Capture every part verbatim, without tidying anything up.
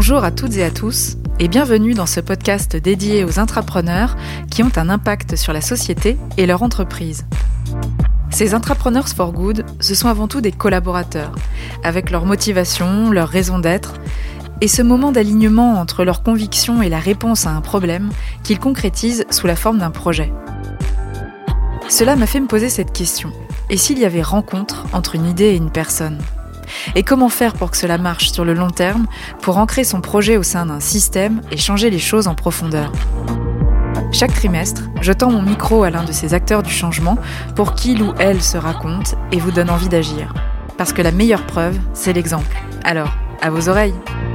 Bonjour à toutes et à tous et bienvenue dans ce podcast dédié aux intrapreneurs qui ont un impact sur la société et leur entreprise. Ces Intrapreneurs for Good, ce sont avant tout des collaborateurs, avec leur motivation, leur raison d'être, et ce moment d'alignement entre leurs convictions et la réponse à un problème qu'ils concrétisent sous la forme d'un projet. Cela m'a fait me poser cette question. Et s'il y avait rencontre entre une idée et une personne ? Et comment faire pour que cela marche sur le long terme, pour ancrer son projet au sein d'un système et changer les choses en profondeur ? Chaque trimestre, je tends mon micro à l'un de ces acteurs du changement pour qu'il ou elle se raconte et vous donne envie d'agir. Parce que la meilleure preuve, c'est l'exemple. Alors, à vos oreilles.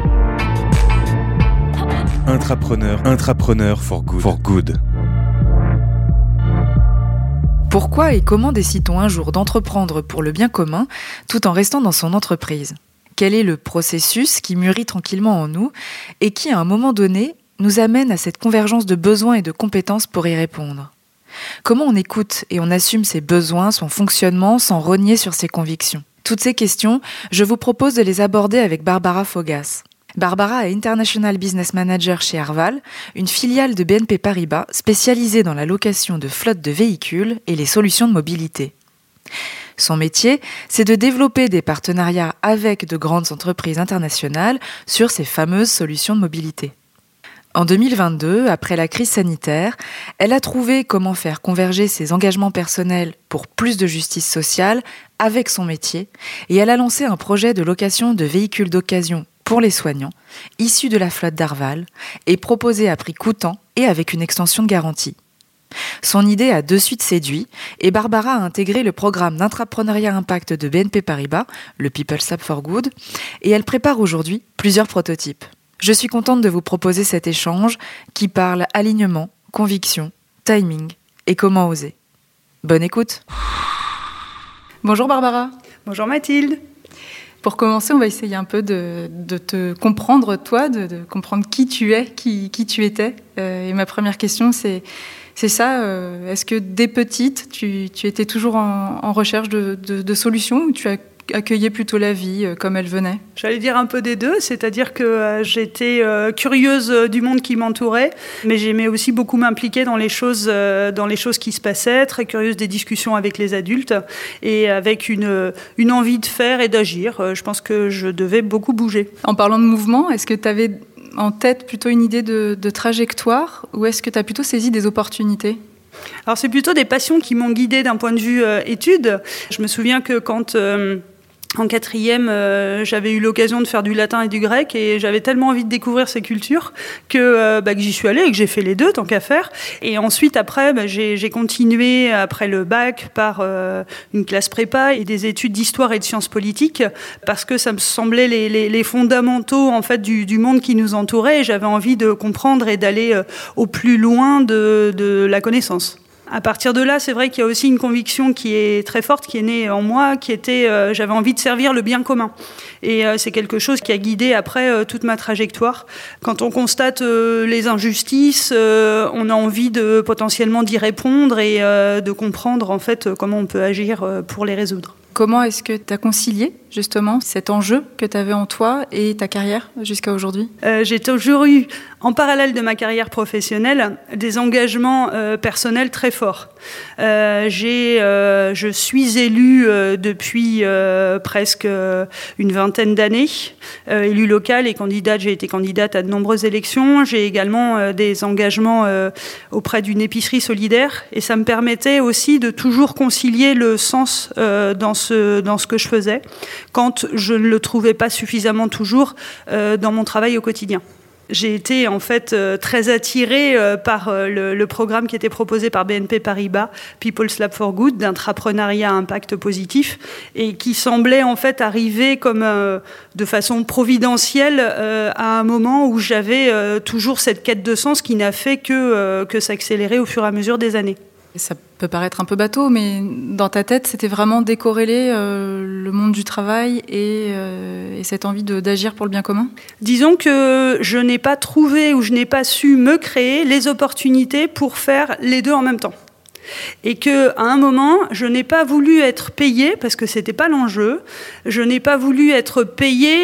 Intrapreneur, Intrapreneur for Good. For good. Pourquoi et comment décide-t-on un jour d'entreprendre pour le bien commun tout en restant dans son entreprise ? Quel est le processus qui mûrit tranquillement en nous et qui, à un moment donné, nous amène à cette convergence de besoins et de compétences pour y répondre ? Comment on écoute et on assume ses besoins, son fonctionnement, sans rogner sur ses convictions ? Toutes ces questions, je vous propose de les aborder avec Barbara Fogas. Barbara est International Business Manager chez Arval, une filiale de B N P Paribas spécialisée dans la location de flottes de véhicules et les solutions de mobilité. Son métier, c'est de développer des partenariats avec de grandes entreprises internationales sur ces fameuses solutions de mobilité. En deux mille vingt-deux, après la crise sanitaire, elle a trouvé comment faire converger ses engagements personnels pour plus de justice sociale avec son métier et elle a lancé un projet de location de véhicules d'occasion pour les soignants, issus de la flotte d'Arval, et proposé à prix coûtant et avec une extension de garantie. Son idée a de suite séduit, et Barbara a intégré le programme d'entrepreneuriat impact de B N P Paribas, le People's Lab for Good, et elle prépare aujourd'hui plusieurs prototypes. Je suis contente de vous proposer cet échange qui parle alignement, conviction, timing et comment oser. Bonne écoute. Bonjour Barbara. Bonjour Mathilde. Pour commencer, on va essayer un peu de, de te comprendre, toi, de, de comprendre qui tu es, qui, qui tu étais. Euh, et ma première question, c'est, c'est ça. Euh, est-ce que dès petite, tu, tu étais toujours en, en recherche de, de, de solutions ou tu as accueillais plutôt la vie euh, comme elle venait ? J'allais dire un peu des deux, c'est-à-dire que euh, j'étais euh, curieuse euh, du monde qui m'entourait, mais j'aimais aussi beaucoup m'impliquer dans les choses, euh, dans les choses qui se passaient, très curieuse des discussions avec les adultes et avec une, une envie de faire et d'agir. Euh, je pense que je devais beaucoup bouger. En parlant de mouvement, est-ce que tu avais en tête plutôt une idée de, de trajectoire ou est-ce que tu as plutôt saisi des opportunités ? Alors c'est plutôt des passions qui m'ont guidée d'un point de vue euh, études. Je me souviens que quand... Euh, En quatrième, euh, j'avais eu l'occasion de faire du latin et du grec et j'avais tellement envie de découvrir ces cultures que, euh, bah, que j'y suis allée et que j'ai fait les deux, tant qu'à faire. Et ensuite, après, bah, j'ai, j'ai continué, après le bac, par euh, une classe prépa et des études d'histoire et de sciences politiques parce que ça me semblait les, les, les fondamentaux en fait, du, du monde qui nous entourait et j'avais envie de comprendre et d'aller euh, au plus loin de, de la connaissance. À partir de là, c'est vrai qu'il y a aussi une conviction qui est très forte, qui est née en moi, qui était euh, j'avais envie de servir le bien commun. Et euh, c'est quelque chose qui a guidé après euh, toute ma trajectoire. Quand on constate euh, les injustices, euh, on a envie de potentiellement d'y répondre et euh, de comprendre en fait comment on peut agir euh, pour les résoudre. Comment est-ce que tu as concilié justement cet enjeu que tu avais en toi et ta carrière jusqu'à aujourd'hui ? euh, J'ai toujours eu, en parallèle de ma carrière professionnelle, des engagements euh, personnels très forts. Euh, j'ai, euh, je suis élue euh, depuis euh, presque euh, une vingtaine d'années, euh, élue locale et candidate. J'ai été candidate à de nombreuses élections. J'ai également euh, des engagements euh, auprès d'une épicerie solidaire et ça me permettait aussi de toujours concilier le sens euh, dans ce, dans ce que je faisais quand je ne le trouvais pas suffisamment toujours euh, dans mon travail au quotidien. J'ai été en fait euh, très attirée euh, par euh, le, le programme qui était proposé par B N P Paribas, People's Lab for Good, d'intrapreneuriat à impact positif, et qui semblait en fait arriver comme euh, de façon providentielle euh, à un moment où j'avais euh, toujours cette quête de sens qui n'a fait que, euh, que s'accélérer au fur et à mesure des années. Ça peut paraître un peu bateau, mais dans ta tête, c'était vraiment décorréler euh, le monde du travail et, euh, et cette envie de, d'agir pour le bien commun ? Disons que je n'ai pas trouvé ou je n'ai pas su me créer les opportunités pour faire les deux en même temps. Et qu'à un moment, je n'ai pas voulu être payée, parce que ce n'était pas l'enjeu, je n'ai pas voulu être payée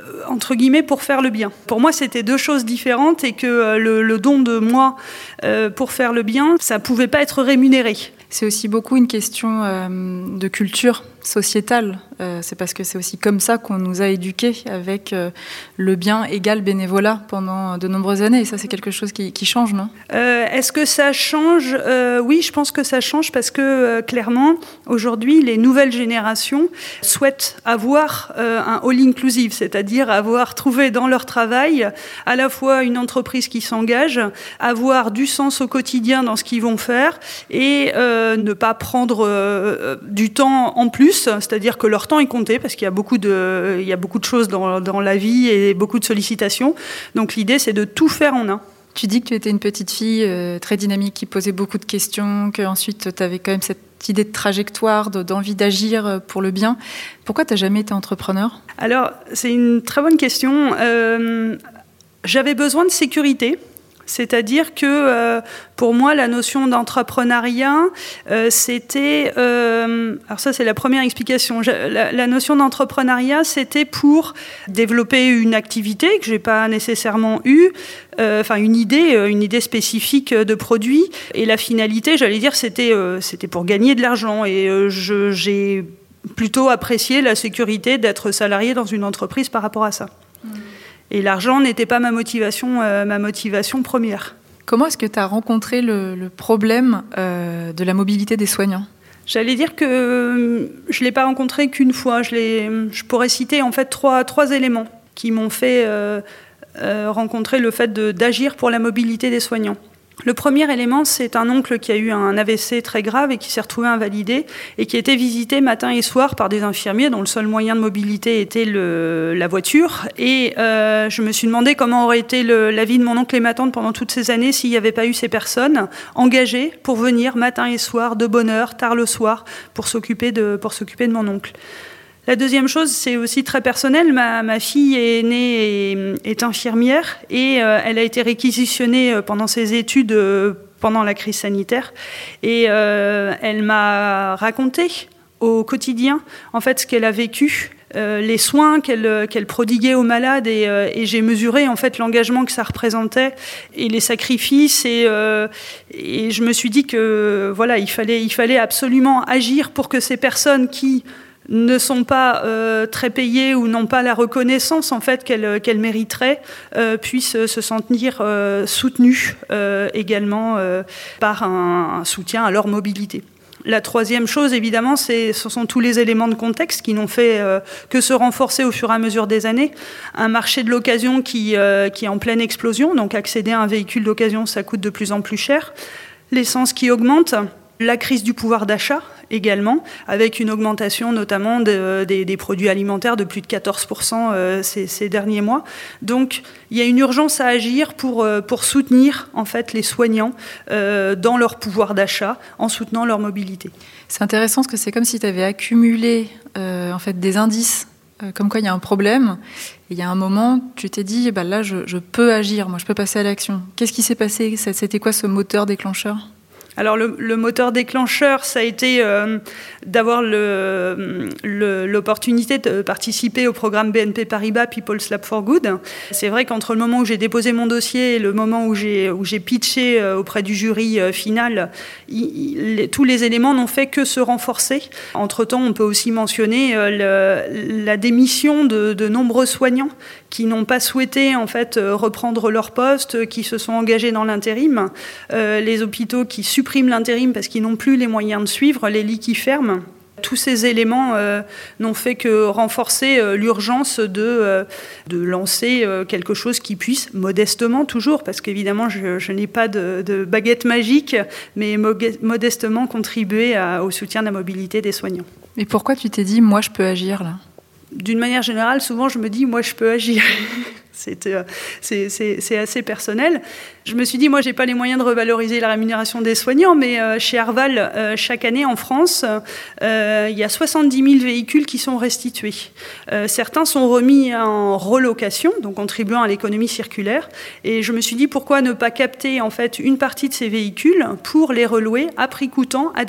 entre guillemets, pour faire le bien. Pour moi, c'était deux choses différentes et que euh, le, le don de moi euh, pour faire le bien, ça ne pouvait pas être rémunéré. C'est aussi beaucoup une question euh, de culture sociétale. Euh, c'est parce que c'est aussi comme ça qu'on nous a éduqués avec euh, le bien égal bénévolat pendant de nombreuses années. Et ça, c'est quelque chose qui, qui change, non ? euh, Est-ce que ça change ? euh, Oui, je pense que ça change parce que euh, clairement, aujourd'hui, les nouvelles générations souhaitent avoir euh, un all-inclusive, c'est-à-dire avoir trouvé dans leur travail à la fois une entreprise qui s'engage, avoir du sens au quotidien dans ce qu'ils vont faire et euh, ne pas prendre euh, du temps en plus. C'est-à-dire que leur temps est compté parce qu'il y a beaucoup de, il y a beaucoup de choses dans, dans la vie et beaucoup de sollicitations. Donc l'idée, c'est de tout faire en un. Tu dis que tu étais une petite fille euh, très dynamique qui posait beaucoup de questions, qu'ensuite tu avais quand même cette idée de trajectoire, de, d'envie d'agir pour le bien. Pourquoi tu n'as jamais été entrepreneur ? Alors, c'est une très bonne question. Euh, j'avais besoin de sécurité. C'est-à-dire que euh, pour moi, la notion d'entrepreneuriat, euh, c'était... Euh, alors ça, c'est la première explication. Je, la, la notion d'entrepreneuriat, c'était pour développer une activité que je n'ai pas nécessairement eue, euh, enfin une idée, une idée spécifique de produit. Et la finalité, j'allais dire, c'était, euh, c'était pour gagner de l'argent. Et euh, je, j'ai plutôt apprécié la sécurité d'être salarié dans une entreprise par rapport à ça. Mmh. Et l'argent n'était pas ma motivation, euh, ma motivation première. Comment est-ce que tu as rencontré le, le problème euh, de la mobilité des soignants ? J'allais dire que euh, je ne l'ai pas rencontré qu'une fois. Je, l'ai, je pourrais citer en fait trois, trois éléments qui m'ont fait euh, euh, rencontrer le fait de, d'agir pour la mobilité des soignants. Le premier élément, c'est un oncle qui a eu un A V C très grave et qui s'est retrouvé invalidé et qui a été visité matin et soir par des infirmiers dont le seul moyen de mobilité était le, la voiture. Et euh, je me suis demandé comment aurait été le, la vie de mon oncle et ma tante pendant toutes ces années s'il n'y avait pas eu ces personnes engagées pour venir matin et soir, de bonne heure, tard le soir, pour s'occuper de, pour s'occuper de mon oncle. La deuxième chose, c'est aussi très personnel. Ma, ma fille est née et est infirmière et euh, elle a été réquisitionnée pendant ses études euh, pendant la crise sanitaire. Et euh, elle m'a raconté au quotidien en fait ce qu'elle a vécu, euh, les soins qu'elle, qu'elle prodiguait aux malades et, euh, et j'ai mesuré en fait l'engagement que ça représentait et les sacrifices et, euh, et je me suis dit que voilà il fallait, il fallait absolument agir pour que ces personnes qui ne sont pas euh, très payées ou n'ont pas la reconnaissance en fait qu'elles, qu'elles mériteraient, euh, puissent se sentir euh, soutenues euh, également euh, par un, un soutien à leur mobilité. La troisième chose, évidemment, c'est, ce sont tous les éléments de contexte qui n'ont fait euh, que se renforcer au fur et à mesure des années. Un marché de l'occasion qui, euh, qui est en pleine explosion, donc accéder à un véhicule d'occasion, ça coûte de plus en plus cher. L'essence qui augmente, la crise du pouvoir d'achat également, avec une augmentation notamment de, des, des produits alimentaires de plus de quatorze pour cent euh, ces, ces derniers mois. Donc, il y a une urgence à agir pour, euh, pour soutenir en fait, les soignants euh, dans leur pouvoir d'achat, en soutenant leur mobilité. C'est intéressant parce que c'est comme si tu avais accumulé euh, en fait, des indices, euh, comme quoi il y a un problème. Et il y a un moment, tu t'es dit, bah, là, je, je peux agir, moi, je peux passer à l'action. Qu'est-ce qui s'est passé ? C'était quoi ce moteur déclencheur ? Alors le, le moteur déclencheur, ça a été euh, d'avoir le, le, l'opportunité de participer au programme B N P Paribas People's Lab for Good. C'est vrai qu'entre le moment où j'ai déposé mon dossier et le moment où j'ai, où j'ai pitché auprès du jury final, il, il, tous les éléments n'ont fait que se renforcer. Entre-temps, on peut aussi mentionner euh, le, la démission de, de nombreux soignants qui n'ont pas souhaité en fait reprendre leur poste, qui se sont engagés dans l'intérim, euh, les hôpitaux qui suppriment l'intérim parce qu'ils n'ont plus les moyens de suivre, les lits qui ferment. Tous ces éléments euh, n'ont fait que renforcer euh, l'urgence de, euh, de lancer euh, quelque chose qui puisse, modestement toujours, parce qu'évidemment je, je n'ai pas de, de baguette magique, mais mo- modestement contribuer à, au soutien de la mobilité des soignants. Et pourquoi tu t'es dit, moi je peux agir là ? D'une manière générale, souvent je me dis, moi je peux agir. C'est, euh, c'est, c'est, c'est assez personnel. Je me suis dit, moi j'ai pas les moyens de revaloriser la rémunération des soignants, mais euh, chez Arval, euh, chaque année en France, euh, il y a soixante-dix mille véhicules qui sont restitués. Euh, certains sont remis en relocation, donc contribuant à l'économie circulaire. Et je me suis dit, pourquoi ne pas capter en fait une partie de ces véhicules pour les relouer à prix coûtant à des soignants ?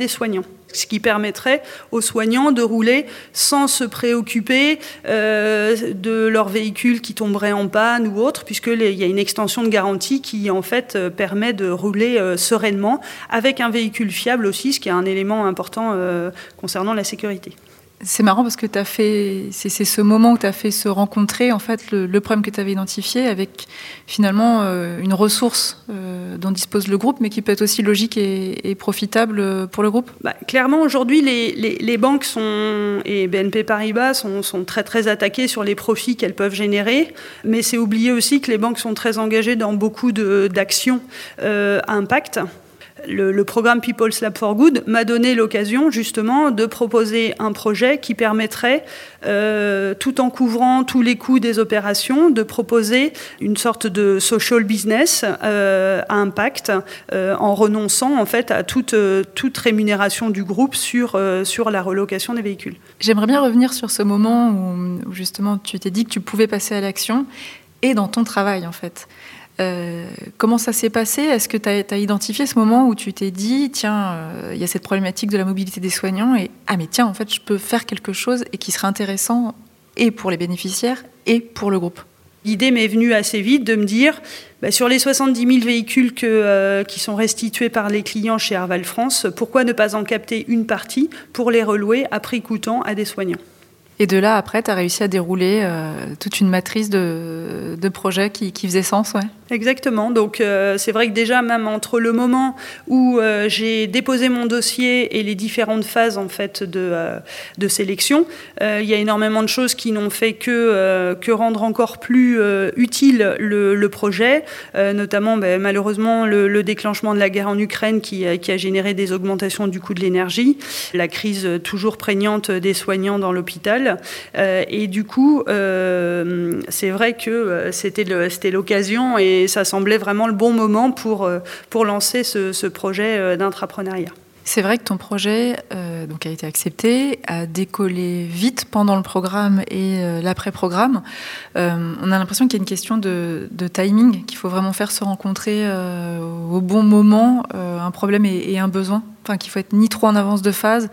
ce qui permettrait aux soignants de rouler sans se préoccuper euh, de leur véhicule qui tomberait en panne ou autre, puisqu'il y a une extension de garantie qui en fait permet de rouler euh, sereinement avec un véhicule fiable aussi, ce qui est un élément important euh, concernant la sécurité. C'est marrant parce que t'as fait, c'est, c'est ce moment où tu as fait se rencontrer en fait, le, le problème que tu avais identifié avec finalement euh, une ressource euh, dont dispose le groupe, mais qui peut être aussi logique et, et profitable pour le groupe. Bah, clairement, aujourd'hui, les, les, les banques sont, et B N P Paribas sont, sont très, très attaquées sur les profits qu'elles peuvent générer, mais c'est oublier aussi que les banques sont très engagées dans beaucoup de, d'actions euh, à impact. Le, le programme People's Lab for Good m'a donné l'occasion justement de proposer un projet qui permettrait, euh, tout en couvrant tous les coûts des opérations, de proposer une sorte de social business euh, à impact euh, en renonçant en fait à toute, euh, toute rémunération du groupe sur, euh, sur la relocation des véhicules. J'aimerais bien revenir sur ce moment où, où justement tu t'es dit que tu pouvais passer à l'action et dans ton travail en fait. Euh, comment ça s'est passé ? Est-ce que tu as identifié ce moment où tu t'es dit tiens, il euh, y a cette problématique de la mobilité des soignants et ah mais tiens, en fait, je peux faire quelque chose et qui serait intéressant et pour les bénéficiaires et pour le groupe ? L'idée m'est venue assez vite de me dire bah, sur les soixante-dix mille véhicules que, euh, qui sont restitués par les clients chez Arval France, pourquoi ne pas en capter une partie pour les relouer à prix coûtant à des soignants ? Et de là, après, tu as réussi à dérouler euh, toute une matrice de, de projets qui, qui faisait sens, ouais. Exactement. Donc, euh, c'est vrai que déjà, même entre le moment où euh, j'ai déposé mon dossier et les différentes phases en fait de, euh, de sélection, euh, il y a énormément de choses qui n'ont fait que, euh, que rendre encore plus euh, utile le, le projet, euh, notamment ben, malheureusement le, le déclenchement de la guerre en Ukraine qui, qui a généré des augmentations du coût de l'énergie, la crise toujours prégnante des soignants dans l'hôpital. Euh, et du coup, euh, c'est vrai que euh, c'était, le, c'était l'occasion et ça semblait vraiment le bon moment pour, euh, pour lancer ce, ce projet euh, d'intrapreneuriat. C'est vrai que ton projet euh, donc a été accepté, a décollé vite pendant le programme et euh, l'après-programme. Euh, on a l'impression qu'il y a une question de, de timing, qu'il faut vraiment faire se rencontrer euh, au bon moment euh, un problème et, et un besoin. Enfin, qu'il faut être ni trop en avance de phase,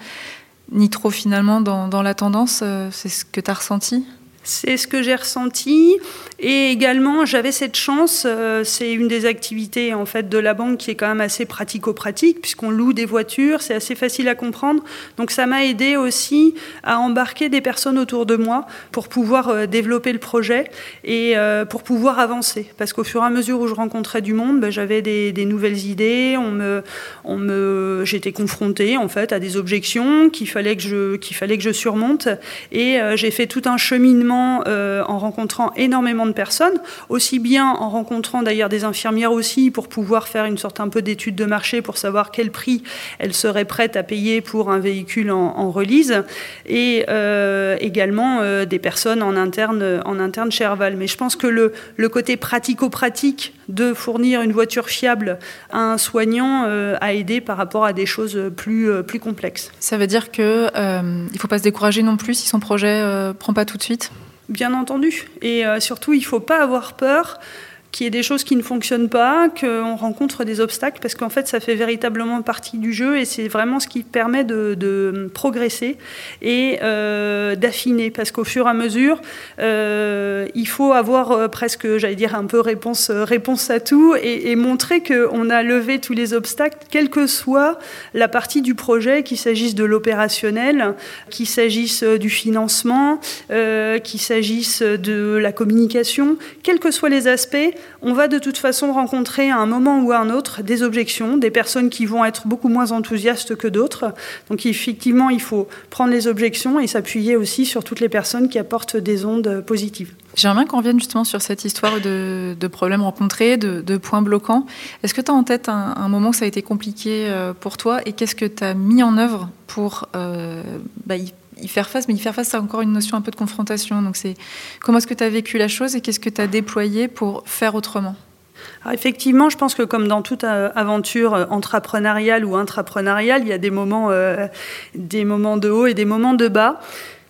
ni trop finalement dans, dans la tendance. Euh, c'est ce que tu as ressenti ? C'est ce que j'ai ressenti. Et également, j'avais cette chance, euh, c'est une des activités en fait, de la banque qui est quand même assez pratico-pratique, puisqu'on loue des voitures, c'est assez facile à comprendre. Donc ça m'a aidé aussi à embarquer des personnes autour de moi pour pouvoir euh, développer le projet et euh, pour pouvoir avancer. Parce qu'au fur et à mesure où je rencontrais du monde, ben, j'avais des, des nouvelles idées, on me, on me, j'étais confrontée en fait, à des objections qu'il fallait que je, qu'il fallait que je surmonte. Et euh, j'ai fait tout un cheminement Euh, en rencontrant énormément de personnes, aussi bien en rencontrant d'ailleurs des infirmières aussi pour pouvoir faire une sorte un peu d'étude de marché pour savoir quel prix elles seraient prêtes à payer pour un véhicule en, en release et euh, également euh, des personnes en interne, en interne chez Arval. Mais je pense que le, le côté pratico-pratique de fournir une voiture fiable à un soignant euh, a aidé par rapport à des choses plus, euh, plus complexes. Ça veut dire qu'il euh, ne faut pas se décourager non plus si son projet ne euh, prend pas tout de suite ? Bien entendu. Et euh, surtout, il ne faut pas avoir peur qu'il y ait des choses qui ne fonctionnent pas, qu'on rencontre des obstacles, parce qu'en fait, ça fait véritablement partie du jeu et c'est vraiment ce qui permet de, de progresser et euh, d'affiner. Parce qu'au fur et à mesure, euh, il faut avoir euh, presque, j'allais dire, un peu réponse, réponse à tout et, et montrer qu'on a levé tous les obstacles, quelle que soit la partie du projet, qu'il s'agisse de l'opérationnel, qu'il s'agisse du financement, euh, qu'il s'agisse de la communication, quels que soient les aspects, on va de toute façon rencontrer à un moment ou à un autre des objections, des personnes qui vont être beaucoup moins enthousiastes que d'autres. Donc effectivement, il faut prendre les objections et s'appuyer aussi sur toutes les personnes qui apportent des ondes positives. J'aimerais bien qu'on revienne justement sur cette histoire de, de problèmes rencontrés, de, de points bloquants. Est-ce que tu as en tête un, un moment où ça a été compliqué pour toi et qu'est-ce que tu as mis en œuvre pour euh, bah, y y faire face, mais y faire face, c'est encore une notion un peu de confrontation. Donc c'est comment est-ce que tu as vécu la chose et qu'est-ce que tu as déployé pour faire autrement ? Alors effectivement, je pense que comme dans toute aventure entrepreneuriale ou intrapreneuriale, il y a des moments, euh, des moments de haut et des moments de bas.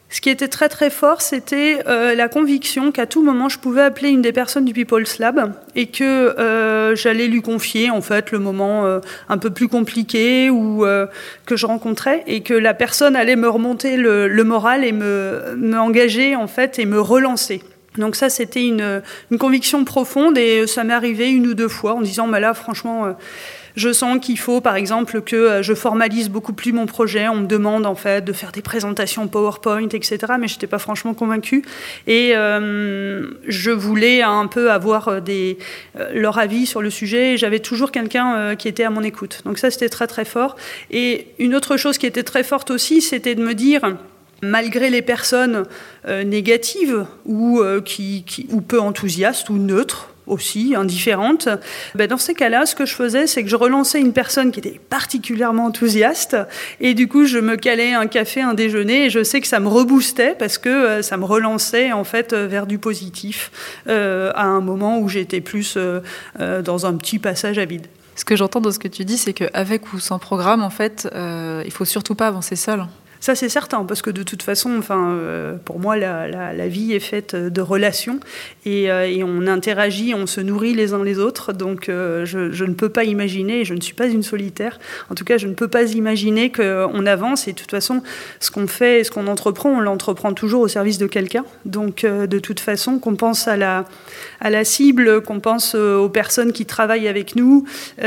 Ce qui était très très fort, c'était euh, la conviction qu'à tout moment, je pouvais appeler une des personnes du People's Lab et que euh, j'allais lui confier en fait le moment euh, un peu plus compliqué ou euh, que je rencontrais, et que la personne allait me remonter le, le moral et me, me engager en fait et me relancer. Donc ça, c'était une, une conviction profonde, et ça m'est arrivé une ou deux fois en disant bah là, franchement, euh, je sens qu'il faut, par exemple, que je formalise beaucoup plus mon projet. On me demande, en fait, de faire des présentations PowerPoint, et cetera. Mais je n'étais pas franchement convaincue. Et euh, je voulais un peu avoir des, euh, leur avis sur le sujet. Et j'avais toujours quelqu'un euh, qui était à mon écoute. Donc ça, c'était très, très fort. Et une autre chose qui était très forte aussi, c'était de me dire, malgré les personnes euh, négatives ou, euh, qui, qui, ou peu enthousiastes ou neutres, aussi, indifférente. Ben dans ces cas-là, ce que je faisais, c'est que je relançais une personne qui était particulièrement enthousiaste, et du coup, je me calais un café, un déjeuner, et je sais que ça me reboostait parce que euh, ça me relançait en fait vers du positif euh, à un moment où j'étais plus euh, euh, dans un petit passage à vide. Ce que j'entends dans ce que tu dis, c'est qu'avec ou sans programme, en fait, euh, il faut surtout pas avancer seul. Ça, c'est certain, parce que de toute façon, enfin, euh, pour moi, la, la, la vie est faite de relations, et, euh, et on interagit, on se nourrit les uns les autres, donc euh, je, je ne peux pas imaginer, et je ne suis pas une solitaire, en tout cas, je ne peux pas imaginer qu'on avance, et de toute façon, ce qu'on fait, ce qu'on entreprend, on l'entreprend toujours au service de quelqu'un, donc euh, de toute façon, qu'on pense à la, à la cible, qu'on pense aux personnes qui travaillent avec nous,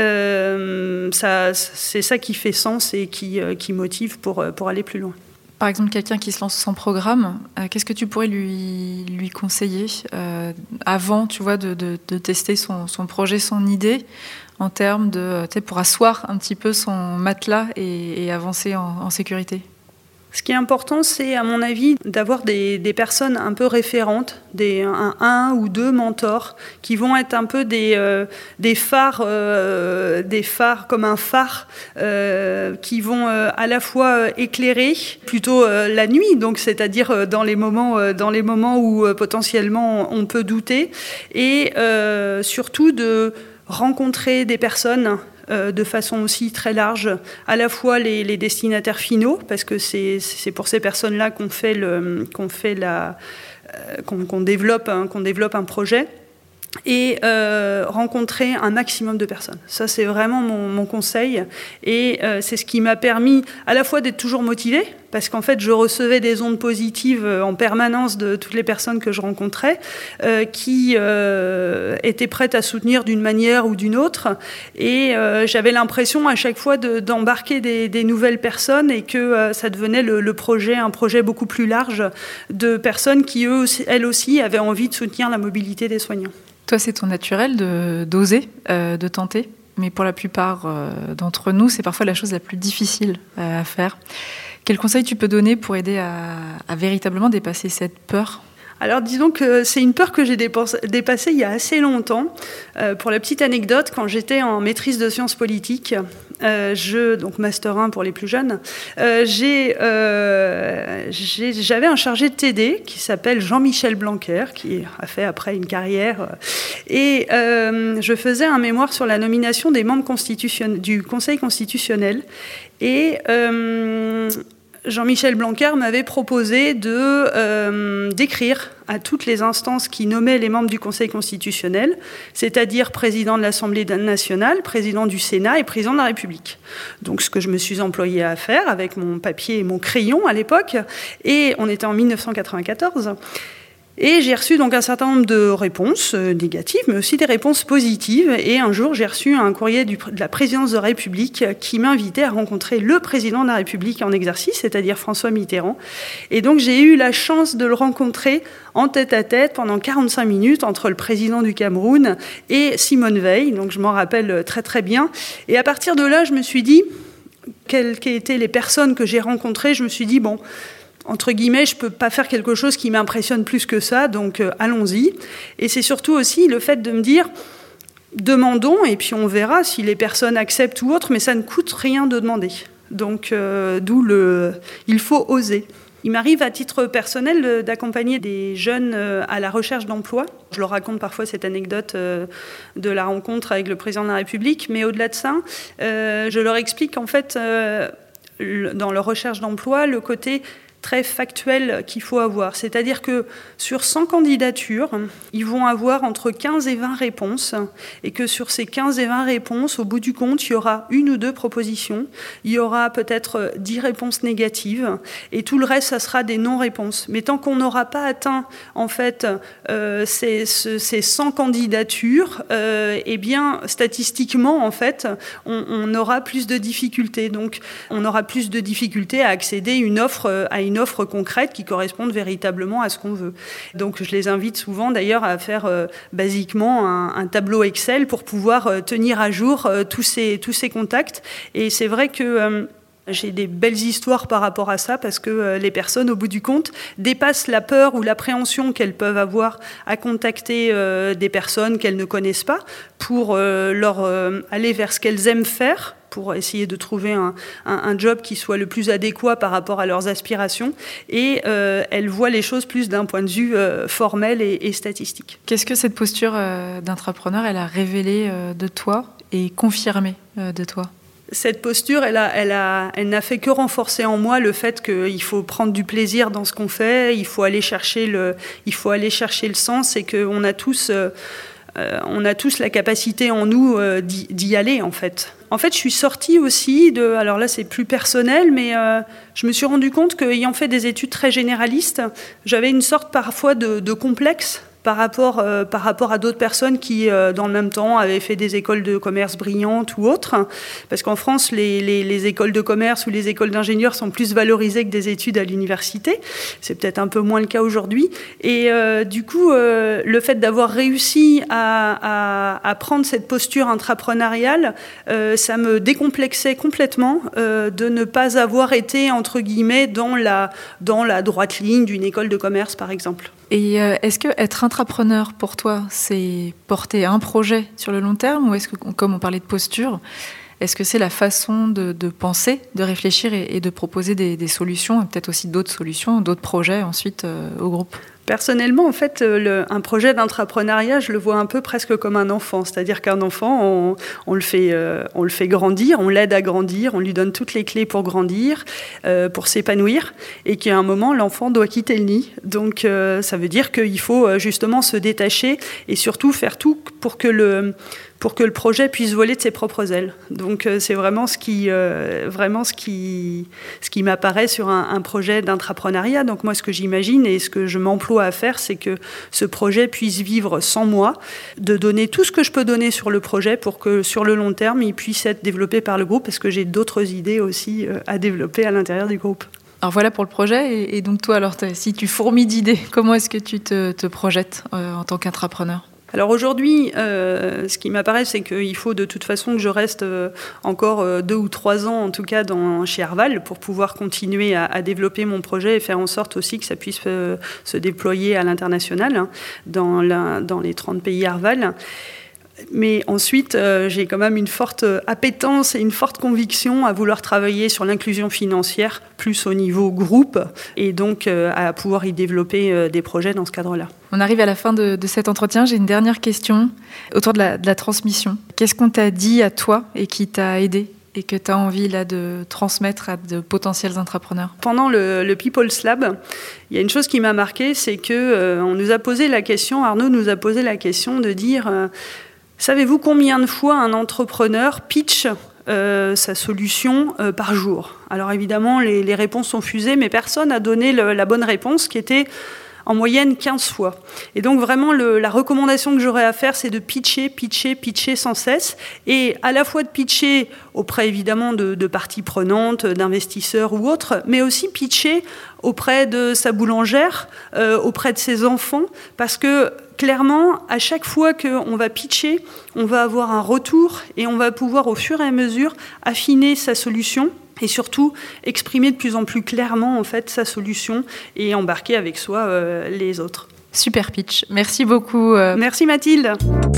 euh, ça, c'est ça qui fait sens et qui, euh, qui motive pour, pour aller plus loin. Par exemple, quelqu'un qui se lance sans programme, euh, qu'est-ce que tu pourrais lui, lui conseiller euh, avant, tu vois, de, de, de tester son, son projet, son idée, en termes de, tu sais, pour asseoir un petit peu son matelas et, et avancer en, en sécurité? Ce qui est important, c'est, à mon avis, d'avoir des, des personnes un peu référentes, des, un, un ou deux mentors, qui vont être un peu des, euh, des phares, euh, des phares comme un phare, euh, qui vont euh, à la fois éclairer plutôt euh, la nuit, donc c'est-à-dire dans les moments, euh, dans les moments où euh, potentiellement on peut douter, et euh, surtout de rencontrer des personnes Euh, de façon aussi très large, à la fois les, les destinataires finaux, parce que c'est, c'est pour ces personnes-là qu'on fait, le, qu'on, fait la, euh, qu'on, qu'on, développe, hein, qu'on développe un projet, et euh, rencontrer un maximum de personnes. Ça, c'est vraiment mon, mon conseil, et euh, c'est ce qui m'a permis à la fois d'être toujours motivée, parce qu'en fait, je recevais des ondes positives en permanence de toutes les personnes que je rencontrais, euh, qui euh, étaient prêtes à soutenir d'une manière ou d'une autre, et euh, j'avais l'impression à chaque fois de, d'embarquer des, des nouvelles personnes, et que euh, ça devenait le, le projet, un projet beaucoup plus large de personnes qui, eux, elles aussi, avaient envie de soutenir la mobilité des soignants. Toi, c'est ton naturel de, d'oser, euh, de tenter, mais pour la plupart euh, d'entre nous, c'est parfois la chose la plus difficile euh, à faire. Quel conseil tu peux donner pour aider à, à véritablement dépasser cette peur ? Alors, disons que c'est une peur que j'ai dépassée il y a assez longtemps. Euh, pour la petite anecdote, quand j'étais en maîtrise de sciences politiques, euh, je, donc Master un pour les plus jeunes, euh, j'ai, euh, j'ai, j'avais un chargé de T D qui s'appelle Jean-Michel Blanquer, qui a fait après une carrière. Et euh, je faisais un mémoire sur la nomination des membres constitutionnels, du Conseil constitutionnel. Et... Euh, Jean-Michel Blanquer m'avait proposé de, euh, d'écrire à toutes les instances qui nommaient les membres du Conseil constitutionnel, c'est-à-dire président de l'Assemblée nationale, président du Sénat et président de la République. Donc ce que je me suis employée à faire avec mon papier et mon crayon à l'époque, et on était en dix-neuf cent quatre-vingt-quatorze. Et j'ai reçu donc un certain nombre de réponses euh, négatives, mais aussi des réponses positives. Et un jour, j'ai reçu un courrier du, de la présidence de la République qui m'invitait à rencontrer le président de la République en exercice, c'est-à-dire François Mitterrand. Et donc, j'ai eu la chance de le rencontrer en tête-à-tête pendant quarante-cinq minutes entre le président du Cameroun et Simone Veil. Donc, je m'en rappelle très, très bien. Et à partir de là, je me suis dit, quelles, quelles étaient les personnes que j'ai rencontrées ? Je me suis dit, bon... entre guillemets, je ne peux pas faire quelque chose qui m'impressionne plus que ça, donc euh, allons-y. Et c'est surtout aussi le fait de me dire, demandons, et puis on verra si les personnes acceptent ou autre, mais ça ne coûte rien de demander. Donc, euh, d'où le... il faut oser. Il m'arrive à titre personnel d'accompagner des jeunes à la recherche d'emploi. Je leur raconte parfois cette anecdote de la rencontre avec le président de la République, mais au-delà de ça, euh, je leur explique qu'en fait, euh, dans leur recherche d'emploi, le côté très factuel qu'il faut avoir. C'est-à-dire que sur cent candidatures, ils vont avoir entre quinze et vingt réponses, et que sur ces quinze et vingt réponses, au bout du compte, il y aura une ou deux propositions, il y aura peut-être dix réponses négatives, et tout le reste, ça sera des non-réponses. Mais tant qu'on n'aura pas atteint, en fait, euh, ces, ces cent candidatures, euh, eh bien, statistiquement, en fait, on, on aura plus de difficultés. Donc, on aura plus de difficultés à accéder une offre, à une offre concrète qui corresponde véritablement à ce qu'on veut. Donc, je les invite souvent, d'ailleurs, à faire euh, basiquement un, un tableau Excel pour pouvoir euh, tenir à jour euh, tous ces, tous ces contacts. Et c'est vrai que euh, j'ai des belles histoires par rapport à ça, parce que euh, les personnes, au bout du compte, dépassent la peur ou l'appréhension qu'elles peuvent avoir à contacter euh, des personnes qu'elles ne connaissent pas pour euh, leur euh, aller vers ce qu'elles aiment faire, pour essayer de trouver un, un, un job qui soit le plus adéquat par rapport à leurs aspirations. Et euh, elles voient les choses plus d'un point de vue euh, formel et, et statistique. Qu'est-ce que cette posture euh, d'intrapreneur, elle a révélé euh, de toi et confirmé euh, de toi ? Cette posture, elle, a, elle, a, elle n'a fait que renforcer en moi le fait qu'il faut prendre du plaisir dans ce qu'on fait, il faut aller chercher le, il faut aller chercher le sens, et qu'on a tous... Euh, Euh, on a tous la capacité en nous euh, d'y, d'y aller, en fait. En fait, je suis sortie aussi de... Alors là, c'est plus personnel, mais euh, je me suis rendu compte qu'ayant fait des études très généralistes, j'avais une sorte parfois de, de complexe par rapport, euh, par rapport à d'autres personnes qui, euh, dans le même temps, avaient fait des écoles de commerce brillantes ou autres. Parce qu'en France, les, les, les écoles de commerce ou les écoles d'ingénieurs sont plus valorisées que des études à l'université. C'est peut-être un peu moins le cas aujourd'hui. Et euh, du coup, euh, le fait d'avoir réussi à, à, à prendre cette posture intrapreneuriale, euh, ça me décomplexait complètement euh, de ne pas avoir été, entre guillemets, dans la, dans la droite ligne d'une école de commerce, par exemple. Et euh, est-ce que être intrapreneur, pour toi, c'est porter un projet sur le long terme, ou est-ce que, comme on parlait de posture, est-ce que c'est la façon de, de penser, de réfléchir et, et de proposer des, des solutions, et peut-être aussi d'autres solutions, d'autres projets ensuite euh, au groupe ? Personnellement, en fait, le, un projet d'intrapreneuriat, je le vois un peu presque comme un enfant. C'est-à-dire qu'un enfant, on, on, le fait, euh, on le fait grandir, on l'aide à grandir, on lui donne toutes les clés pour grandir, euh, pour s'épanouir, et qu'à un moment, l'enfant doit quitter le nid. Donc, euh, ça veut dire qu'il faut justement se détacher et surtout faire tout pour que le... pour que le projet puisse voler de ses propres ailes. Donc euh, c'est vraiment ce qui, euh, vraiment ce qui, ce qui m'apparaît sur un, un projet d'intrapreneuriat. Donc moi, ce que j'imagine et ce que je m'emploie à faire, c'est que ce projet puisse vivre sans moi, de donner tout ce que je peux donner sur le projet pour que sur le long terme, il puisse être développé par le groupe, parce que j'ai d'autres idées aussi euh, à développer à l'intérieur du groupe. Alors voilà pour le projet. Et, et donc toi, alors, si tu fourmilles d'idées, comment est-ce que tu te, te projettes euh, en tant qu'intrapreneur ? Alors aujourd'hui, euh, ce qui m'apparaît, c'est qu'il faut de toute façon que je reste euh, encore euh, deux ou trois ans, en tout cas, dans, chez Arval, pour pouvoir continuer à, à développer mon projet et faire en sorte aussi que ça puisse euh, se déployer à l'international, hein, dans, la, dans les trente pays Arval. Mais ensuite, euh, j'ai quand même une forte appétence et une forte conviction à vouloir travailler sur l'inclusion financière, plus au niveau groupe, et donc euh, à pouvoir y développer euh, des projets dans ce cadre-là. On arrive à la fin de, de cet entretien. J'ai une dernière question autour de la, de la transmission. Qu'est-ce qu'on t'a dit à toi et qui t'a aidé et que tu as envie là, de transmettre à de potentiels intrapreneurs ? Pendant le, le People's Lab, il y a une chose qui m'a marquée, c'est qu'on euh, nous a posé la question, Arnaud nous a posé la question de dire... Euh, savez-vous combien de fois un entrepreneur pitch euh, sa solution euh, par jour ? Alors évidemment, les, les réponses sont fusées, mais personne n'a donné le, la bonne réponse, qui était en moyenne quinze fois. Et donc vraiment, le, la recommandation que j'aurais à faire, c'est de pitcher, pitcher, pitcher sans cesse, et à la fois de pitcher auprès évidemment de, de parties prenantes, d'investisseurs ou autres, mais aussi pitcher auprès de sa boulangère, euh, auprès de ses enfants, parce que clairement, à chaque fois qu'on va pitcher, on va avoir un retour et on va pouvoir au fur et à mesure affiner sa solution et surtout exprimer de plus en plus clairement en fait sa solution et embarquer avec soi euh, les autres. Super pitch. Merci beaucoup. Euh... Merci Mathilde.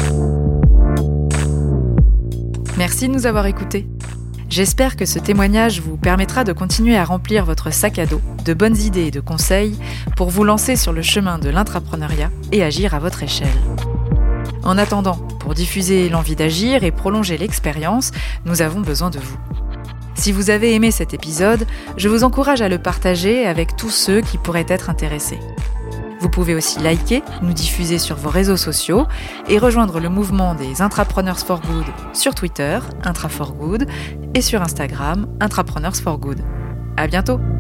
Merci de nous avoir écoutés. J'espère que ce témoignage vous permettra de continuer à remplir votre sac à dos de bonnes idées et de conseils pour vous lancer sur le chemin de l'intrapreneuriat et agir à votre échelle. En attendant, pour diffuser l'envie d'agir et prolonger l'expérience, nous avons besoin de vous. Si vous avez aimé cet épisode, je vous encourage à le partager avec tous ceux qui pourraient être intéressés. Vous pouvez aussi liker, nous diffuser sur vos réseaux sociaux et rejoindre le mouvement des Intrapreneurs for Good sur Twitter, Intra for Good, et sur Instagram, Intrapreneurs for Good. À bientôt!